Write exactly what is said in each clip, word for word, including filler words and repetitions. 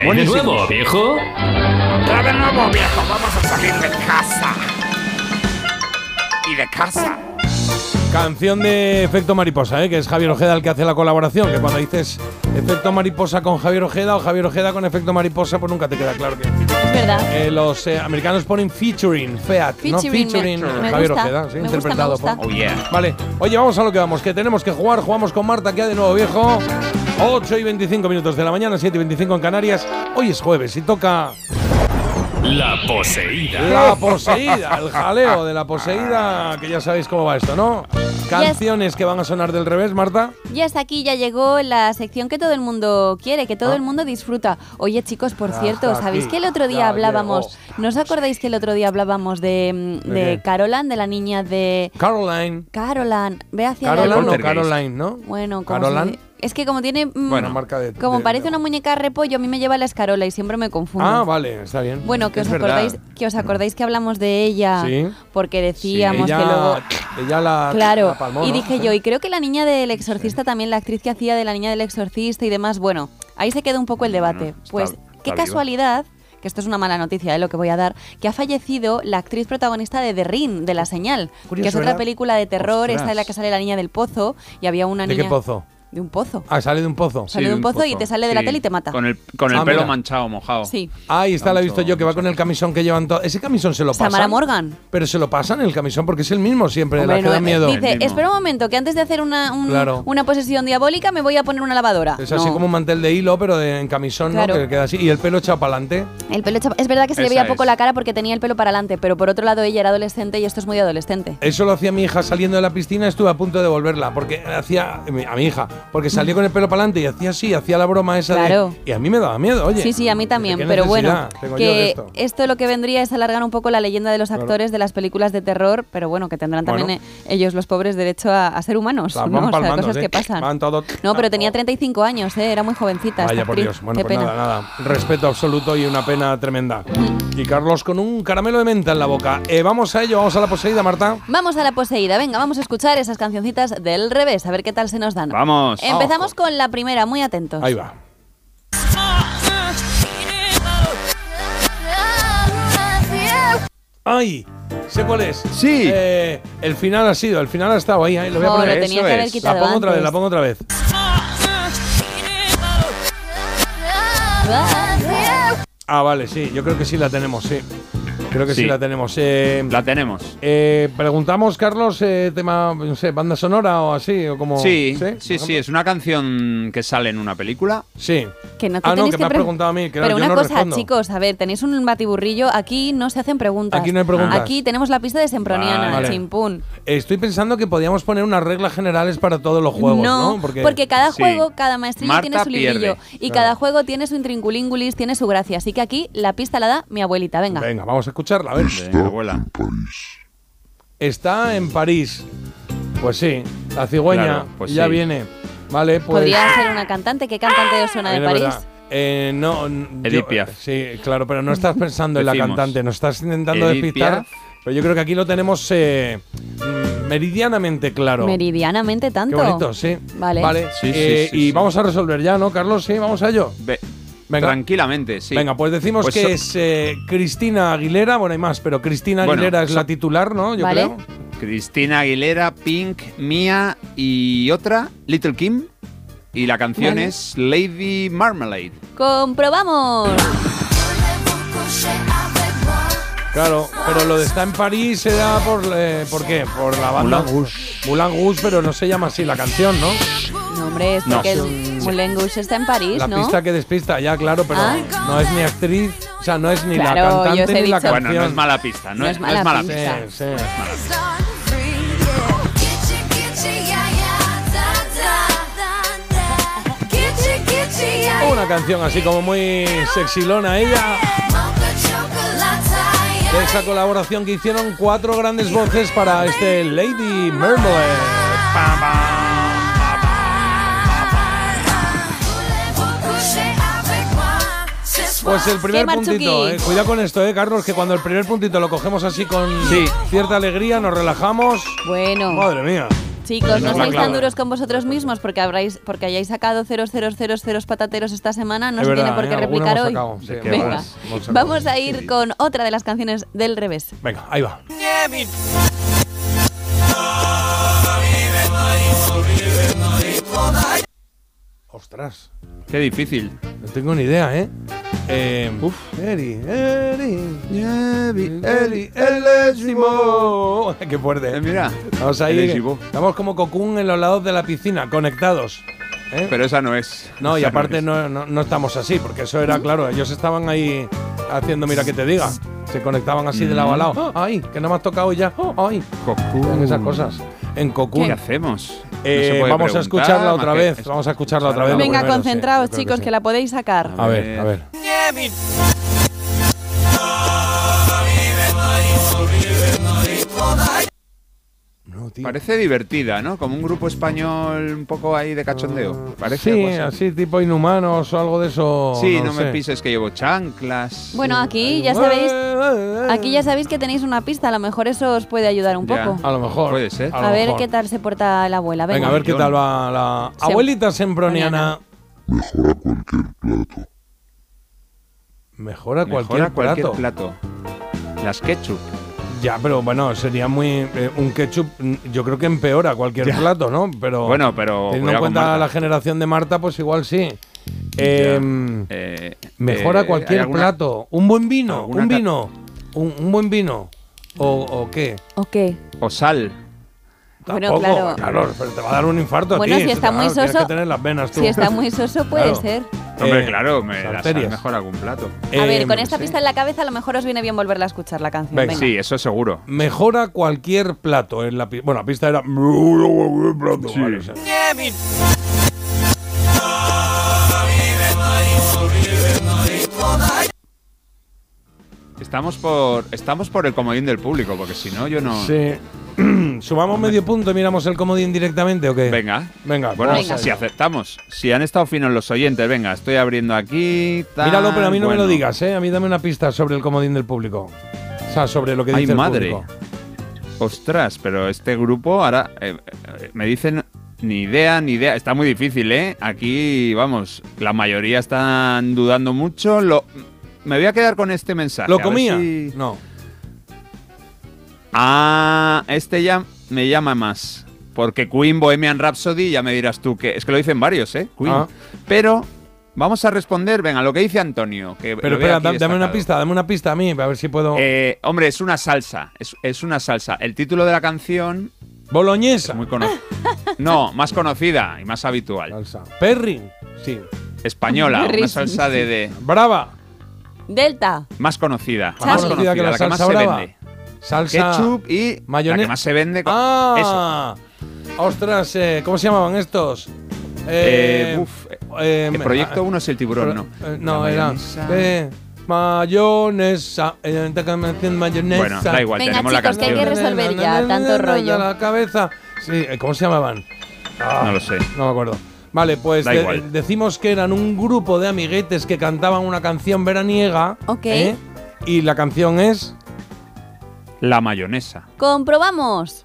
¿Eh, ¿De nuevo, viejo? Ya de nuevo, viejo, vamos a salir de casa. Y de casa. Canción de Efecto Mariposa, ¿eh? Que es Javier Ojeda el que hace la colaboración. Que cuando dices Efecto Mariposa con Javier Ojeda o Javier Ojeda con Efecto Mariposa, pues nunca te queda claro que. Es verdad. Eh, los eh, americanos ponen featuring, Feat, featuring, no featuring me, me Javier gusta, Ojeda, ¿sí? me Interpretado gusta, me gusta. por. Oh, yeah. Vale, oye, vamos a lo que vamos, que tenemos que jugar. Jugamos con Marta, que ha de nuevo, viejo. ocho y veinticinco minutos de la mañana, siete y veinticinco en Canarias. Hoy es jueves y toca. La poseída. La poseída, el jaleo de la poseída, que ya sabéis cómo va esto, ¿no? Canciones que van a sonar del revés, Marta. Ya está aquí, ya llegó la sección que todo el mundo quiere, que todo Ah. el mundo disfruta. Oye, chicos, por Ya cierto, está ¿sabéis aquí, que el otro día ya hablábamos, llegó. ¿no os acordáis que el otro día hablábamos de, ¿De de qué? Caroline, de la niña de... Caroline. Caroline, ve hacia Caroline adelante. o Caroline, ¿no? Bueno, como Caroline. se- es que como tiene... mm, Bueno, marca de. como de- parece una muñeca repollo, a mí me lleva la escarola y siempre me confundo. Ah, vale, está bien. Bueno, que Es os, verdad. acordáis, que os acordáis que hablamos de ella, Sí. porque decíamos ella, que luego... ella la. Claro, la palmó, y ¿no? dije Sí. yo, y creo que la niña del exorcista también, la actriz que hacía de la niña del exorcista y demás, bueno, ahí se quedó un poco el debate. Bueno, está- pues, está qué viva. casualidad, que esto es una mala noticia, de lo que voy a dar, que ha fallecido la actriz protagonista de The Ring, de La Señal, Curioso, que es otra ¿verdad? película de terror, Ostras. esta en la que sale la niña del pozo, y había una ¿De niña... qué pozo? De un pozo. Ah, sale de un pozo. Sale de un pozo y te sale de la tele y te mata. Con el, con el Ah, pelo mira. manchado, mojado. Sí. Ahí está, la he visto Mucho- yo, que va con el camisón que llevan todos. Ese camisón se lo pasan. Samara Morgan. Pero se lo pasan el camisón porque es el mismo siempre, Hombre, la que no, da eh, miedo. Dice, El mismo. espera un momento, que antes de hacer una, un- Claro. una posesión diabólica me voy a poner una lavadora. Es así No. como un mantel de hilo, pero de, en camisón, Claro. ¿no? Que queda así. Y el pelo echado para adelante. El pelo hecho- es verdad que se le Esa veía poco es. la cara porque tenía el pelo para adelante, pero por otro lado ella era adolescente y esto es muy adolescente. Eso lo hacía mi hija saliendo de la piscina, estuve a punto de devolverla, porque hacía a mi hija, porque salió con el pelo para adelante y hacía así, hacía la broma esa Claro. de. Y a mí me daba miedo, oye. Sí, sí, a mí también, ¿Qué pero bueno, necesidad tengo yo de que esto? esto lo que vendría es alargar un poco la leyenda de los Claro. actores de las películas de terror, pero bueno, que tendrán también Bueno. eh, ellos los pobres derecho a, a ser humanos, Las ¿no? van O sea, palmando, cosas ¿sí? que pasan. Van todo- No, pero Ah, tenía oh. treinta y cinco años, ¿eh? Era muy jovencita. Vaya esta por actriz. Dios. Bueno, Qué pues pena. nada, nada. Respeto absoluto y una pena tremenda. Y Carlos con un caramelo de menta en la boca. Eh, vamos a ello, vamos a la poseída, Marta. Vamos a la poseída, venga, vamos a escuchar esas cancioncitas del revés, a ver qué tal se nos dan. Vamos. Empezamos con la primera, muy atentos. Ahí va. ¡Ay! ¿Sé cuál es? Sí. Eh, el final ha sido, el final ha estado ahí, ahí lo voy a Oh, poner. lo tenía Eso que haber es. La quitado pongo otra vez, antes. la pongo otra vez. Ah, vale, sí, yo creo que sí la tenemos, sí. Creo que sí, Sí. la tenemos. Eh, La tenemos. eh, preguntamos, Carlos, eh, tema, no sé, banda sonora o así, o como. Sí, ¿Por sí, sí, ejemplo? es una canción que sale en una película. Sí. Que no te Ah, no, tenéis que me has pre- preguntado a mí, que no, Pero yo una no cosa, respondo. chicos, a ver, tenéis un batiburrillo. Aquí no se hacen preguntas. Aquí no hay preguntas. Aquí tenemos la pista de Semproniana, Vale. chimpún. Estoy pensando que podíamos poner unas reglas generales para todos los juegos, ¿no? Porque, cada Sí. juego, cada maestrillo Marta tiene su librillo. pierde. Y Claro. cada juego tiene su intrinculíngulis, tiene su gracia. Así que aquí la pista la da mi abuelita. Venga. Venga, vamos a escucharla, a ver. De abuela. Está en París. Pues sí, la cigüeña Claro, pues ya sí. viene. Vale, pues. Podría ser una cantante. ¿Qué cantante os suena de Es París? verdad. Eh, no, n- Edith yo- Piaf. Sí, claro, pero no estás pensando en la Decimos. cantante, nos estás intentando Edith despistar. Piaf. Pero yo creo que aquí lo tenemos eh, mm, meridianamente claro. Meridianamente Qué tanto. bonito, sí. Vale. Vale, Sí, sí, eh, sí, y sí. vamos a resolver ya, ¿no, Carlos? Sí, vamos a ello. Ve- Venga. Tranquilamente, sí. Venga, pues decimos Pues que so- es eh, Cristina Aguilera. Bueno, hay más, pero Cristina Bueno, Aguilera es so- la titular, ¿no? Yo Vale. creo. Cristina Aguilera, Pink, Mia y otra, Little Kim. Y la canción Vale. es Lady Marmalade. ¡Comprobamos! Claro, pero lo de está en París se da por. Eh, ¿Por qué? Por la banda. Moulin Rouge. Moulin Rouge, pero no se llama así la canción, ¿no? No, hombre, es No. porque el Moulin Rouge está en París, La ¿no? pista que despista, ya, claro, pero Ah. no es ni actriz, o sea, no es ni Claro, la yo os cantante he ni la dicho- canción. Bueno, no es mala pista, no, No es, es no es mala mala pista. pista. Sí, sí. Una canción así como muy sexilona ella. De esa colaboración que hicieron cuatro grandes voces para este Lady Marmalade. Pa, pa. Pues el primer ¡Qué puntito, Marchuki! eh. Cuidado con esto, eh, Carlos, que cuando el primer puntito lo cogemos así con Sí. cierta alegría, nos relajamos. Bueno, Madre mía. Chicos, Esa no es la seáis tan clave. duros con vosotros mismos porque habráis, porque hayáis sacado cero cero cero cero patateros esta semana, no Es se verdad, tiene por qué ¿eh? Alguno replicar hemos hoy. sacado, sí, qué Venga, vas? hemos sacado. vamos a ir con otra de las canciones del revés. Venga, ahí va. Ostras, Qué difícil. no tengo ni idea, ¿eh? eh Uf. Eri, Eri, Eri, el décimo. Qué fuerte, Eh, ¿eh? mira. Vamos el ahí. décimo. Estamos como Cocoon en los lados de la piscina, conectados. ¿eh? Pero esa no es. No, y Esa aparte es. no, no, no estamos así, porque eso era, claro, ellos estaban ahí haciendo, mira que te diga, se conectaban así de lado a lado. ¡Ay! Que no me has tocado ya. ¡Ay! Cocoon. En esas cosas. En Cocoon. ¿Qué hacemos? No Eh, se puede vamos a preguntar, escucharla otra más vez. que- Vamos a escucharla otra vez. lo Venga, primero, sí, concentraos, yo creo chicos, que, sí. la podéis sacar. A ver, a ver. No, tío. Parece divertida, ¿no? Como un grupo español un poco ahí de cachondeo. Parece Sí, algo así. así tipo Inhumanos o algo de eso. Sí, no, no, lo me sé. pises que llevo chanclas. Bueno, aquí ya sabéis, aquí ya sabéis que tenéis una pista, a lo mejor eso os puede ayudar un Ya. poco. A lo mejor. Puede ser. a lo A ver mejor. qué tal se porta la abuela. Venga, Venga, a ver qué tal va la Sem- abuelita sembroniana. Mejora cualquier plato. Mejora cualquier, Mejora cualquier plato. plato. Las ketchup. Ya, pero bueno, sería muy. eh, un ketchup, mm, yo creo que empeora cualquier Ya. plato, ¿no? Pero. Bueno, pero Teniendo en cuidado con cuenta Marta. la generación de Marta, pues igual sí. Eh, Eh, mejora eh, cualquier ¿hay alguna- plato. Un buen vino, alguna un ca- vino. Un, un buen vino. ¿O, o qué? ¿O qué? O sal. Bueno, Tampoco, claro. pero te va a dar un infarto Bueno, a ti. si se está te va- muy tienes soso- que tener las venas tú. Si está muy soso, puede Claro. ser. Hombre, Eh, claro, me las la sal arterias. mejor algún plato. A ver, Eh, con esta sí. pista en la cabeza, a lo mejor os viene bien volverla a escuchar la canción. Venga. Venga. Sí, eso seguro. Mejora cualquier plato en la pi- Bueno, la pista era. Mejora cualquier plato. Sí. Vale, o sea. Estamos por, estamos por el comodín del público, porque si no, yo no. Sí. ¿Sumamos medio punto y miramos el comodín directamente o qué? Venga. Venga, Bueno, vamos Venga. si allá. aceptamos. Si han estado finos los oyentes, venga, estoy abriendo aquí. Tal, Míralo, pero a mí no me bueno. lo digas, ¿eh? A mí dame una pista sobre el comodín del público. O sea, sobre lo que Ay, dice el madre. público. Ostras, pero este grupo ahora eh, eh, me dicen ni idea, ni idea. Está muy difícil, ¿eh? Aquí, vamos, la mayoría están dudando mucho. Lo, me voy a quedar con este mensaje. ¿Lo a ver comía? si- No. Ah, este ya me llama más. Porque Queen, Bohemian Rhapsody, ya me dirás tú que. Es que lo dicen varios, ¿eh? Queen. Ah. Pero vamos a responder, venga, lo que dice Antonio. Que Pero lo veo espera, aquí da- dame una destacado. pista, dame una pista a mí, a ver si puedo. Eh, hombre, es una salsa. Es, es una salsa. El título de la canción Boloñesa. es muy conocida. No, más conocida y más habitual. Salsa. Perrin. Sí. Española, una Berrísimo. salsa de, de- Brava. Delta. más conocida. Más Más conocida conocida, que la la que más salsa se brava. vende. Salsa. Ketchup y la mayonesa. que más se vende. con- Eso. Ah. Ostras, eh, ¿cómo se llamaban estos? Eh, uf, eh, El proyecto uno es el tiburón, ¿no? Eh, no, La era. mayonesa. Eh, mayonesa. eh, mayonesa. Bueno, da igual, Venga, tenemos la chicos, que hay canción. que resolver ya, tanto rollo. La cabeza. Sí, eh, ¿cómo se llamaban? Ah, No lo sé. No me acuerdo. Vale, pues Da de- igual. decimos que eran un grupo de amiguetes que cantaban una canción veraniega. Ok. ¿eh? Y la canción es. La mayonesa. Comprobamos.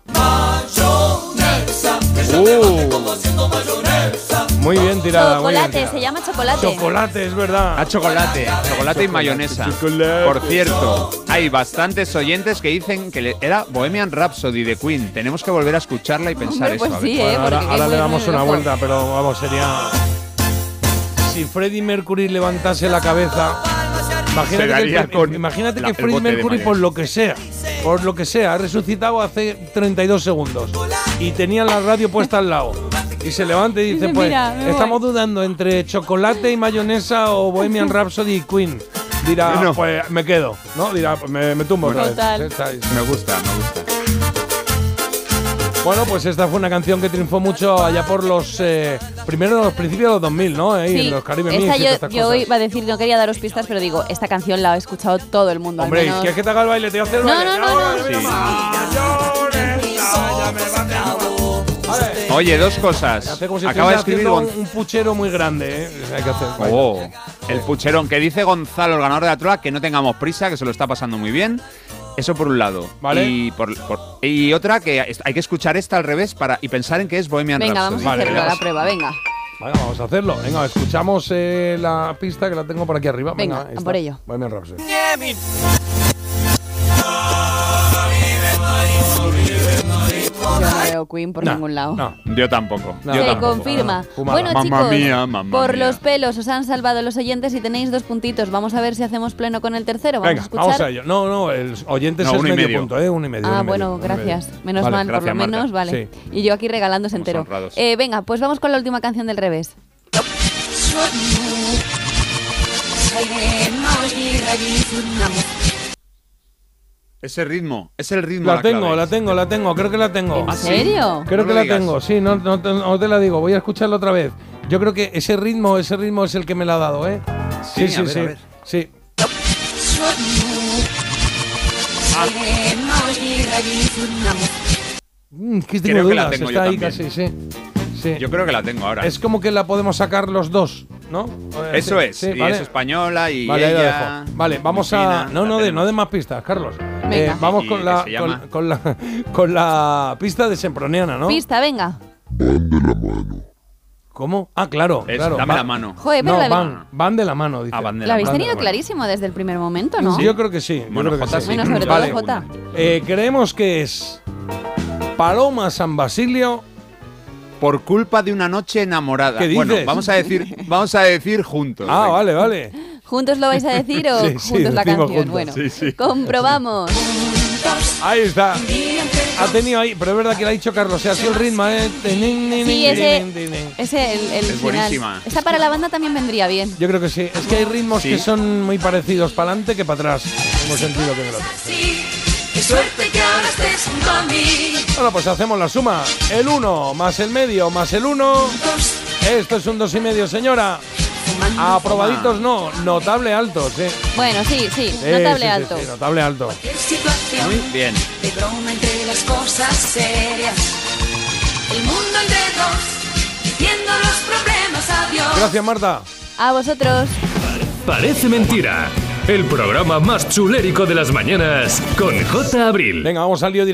Muy bien tirada. muy bien Chocolate, tirada. se llama chocolate. Chocolate, es verdad. A chocolate, chocolate y mayonesa. chocolate. Por cierto, hay bastantes oyentes que dicen que le- era Bohemian Rhapsody de Queen. Tenemos que volver a escucharla y pensar Hombre, pues eso. a ver. sí, eh, Bueno, ahora porque ahora es le muy, damos muy una loco. vuelta, pero vamos, sería. Si Freddie Mercury levantase la cabeza. Imagínate Se daría que, con imagínate la- que el Freddie bote de Mercury, por mayonesa. lo que sea, por lo que sea, ha resucitado hace treinta y dos segundos y tenía la radio puesta al lado. Y se levanta y dice: Dice, Pues "Mira, me voy". estamos dudando entre chocolate y mayonesa o Bohemian Rhapsody y Queen. Dirá: Bueno. Pues me quedo, ¿no? Dirá: Pues me, me tumbo otra Total. vez. Está ahí. Me gusta, me gusta. Bueno, pues esta fue una canción que triunfó mucho allá por los eh, primero los principios de los dos mil, ¿no? Ahí, Sí, en los Caribe esta Mix y yo, todas estas yo cosas. iba a decir, no quería daros pistas, pero digo, esta canción la ha escuchado todo el mundo. al Hombre, menos. ¿quieres que te haga el baile? Te voy a hacer el No, baile. no, no, Ahora, no. mira, Sí. mayonesa, ya me va a- Vale. Oye, dos cosas. Hace como si Acaba de estuviese escribir haciendo Gon- un, un puchero muy grande, ¿eh? Hay que hacer. vale. Oh, el pucherón que dice Gonzalo, el ganador de la trola, que no tengamos prisa, que se lo está pasando muy bien. Eso por un lado. Vale. Y, por, por- y otra que hay que escuchar esta al revés para y pensar en que es Bohemian Venga, Rhapsody. vamos a Vale, hacerlo a venga. la prueba, venga. Venga, vamos a hacerlo. Venga, escuchamos eh, la pista que la tengo por aquí arriba. Venga, ahí a está. por ello. Bohemian Rhapsody. Yo no veo Queen por No, ningún lado. No. Yo tampoco. No, yo Se tampoco. confirma. Fumada. Bueno, Mamma chicos, mía, mamma por mía. los pelos os han salvado los oyentes y tenéis dos puntitos. Vamos a ver si hacemos pleno con el tercero. Vamos Venga, a escuchar. vamos a ello. No, no, el oyente No, es uno y medio, medio. punto, ¿eh? Uno y medio. Ah, uno y bueno, medio, uno y gracias. medio. Menos Vale, mal, por gracias, lo menos, Marta. vale. Sí. Y yo aquí regalándose Somos entero. honrados. Eh, venga, pues vamos con la última canción del revés. Ese ritmo, es el ritmo. La tengo, clave. la tengo, la tengo. Creo que la tengo. ¿En ¿Ah, sí? serio? Creo No que lo la digas. tengo, sí, no, no, te- no te la digo. Voy a escucharla otra vez. Yo creo que ese ritmo, ese ritmo es el que me la ha dado, ¿eh? Sí, Sí, sí, a ver, sí. a ver. Sí. Mm, que tengo Creo que la dudas, tengo está yo ahí también. casi, sí. Sí. Yo creo que la tengo ahora. Es como que la podemos sacar los dos, ¿no? Eh, Eso sí, es. sí, y vale. es española y Vale, ahí lo ella. dejo. Vale, vamos muy a. fina, No, la no, de, tenemos. no de más pistas, Carlos. Venga. Eh, vamos Y con que la, se llama- con, con la con la pista de Semproniana, ¿no? Pista, venga. Van de la mano. ¿Cómo? Ah, claro, Es, claro. dame va- la mano. Joder, pero No, la, van, van de la mano, dice. Ah, van de la habéis mano. tenido Bueno. clarísimo desde el primer momento, ¿no? Sí, yo creo que sí. yo Bueno, creo que Jota, sí. sí. Bueno, sobre Vale. todo Jota. Eh, creemos que es Paloma San Basilio. Por culpa de una noche enamorada. ¿Qué Bueno, dices? vamos a decir, vamos a decir juntos. Ah, venga. vale, vale. ¿Juntos lo vais a decir o Sí, sí, juntos la decimos canción? juntos. Bueno, Sí, sí. comprobamos. Ahí está. Ha tenido ahí, pero es verdad que lo ha dicho Carlos, se ha sido el ritmo, ¿eh? Sí, ese, ese el, el Es final. buenísima. Esta para la banda también vendría bien. Yo creo que sí. Es que hay ritmos Sí. que son muy parecidos para adelante que para atrás. Hemos sentido que en el otro. Qué suerte que ahora estés junto a mí. Bueno, pues hacemos la suma. El uno más el medio más el uno. Esto es un dos y medio, señora. Aprobaditos no, notable alto, sí. Bueno, sí, sí, Sí, notable sí, sí, alto. sí, notable alto. Qué situación Muy bien. de broma entre las cosas serias. El mundo entre dos, diciendo los problemas a Dios. Gracias, Marta. A vosotros. Parece mentira. El programa más chulérico de las mañanas con J. Abril. Venga, vamos al lío directo.